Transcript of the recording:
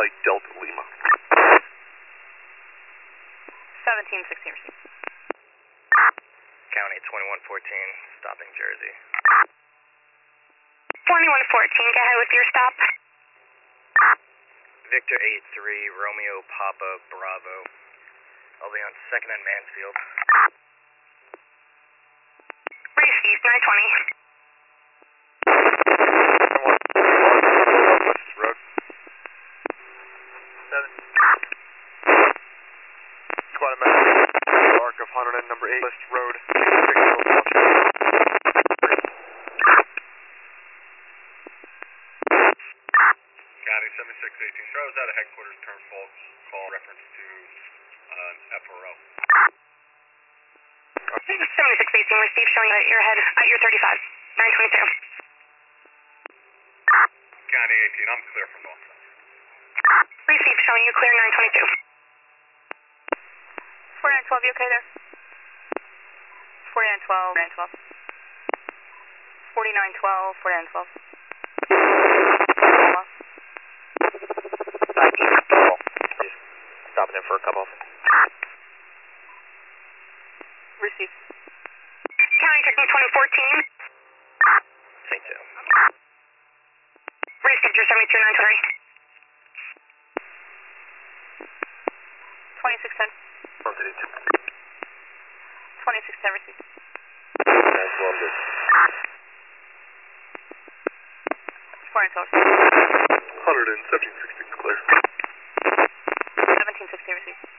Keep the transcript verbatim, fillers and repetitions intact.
Charlie Delta Lima. seventeen sixteen received. County twenty-one fourteen, stopping Jersey. twenty-one fourteen, go ahead with your stop. Victor eight three, Romeo Papa Bravo. I'll be on second and Mansfield. Received, nine twenty. Road. Seven. Squad of Arc of Hunter and number eight, List Road. County seventy-six eighteen, Charles out of headquarters, turn false, call reference to uh, F R O. seventy-six eighteen received, showing that you're ahead at your thirty-five, nine twenty-two. County eighteen, I'm clear from north side. Received, showing you clear, nine twenty-two. forty-nine twelve, you okay there? forty-nine twelve, forty-nine twelve. forty-nine twelve, forty-nine twelve. Just stopping in for a couple. Received. County checking twenty fourteen. Saint two. Received, your seventy-two nine three. twenty-six ten. twenty-six ten received. That's well good. forty-nine twelve. one hundred and seventeen sixteen, clear. seventeen sixteen received.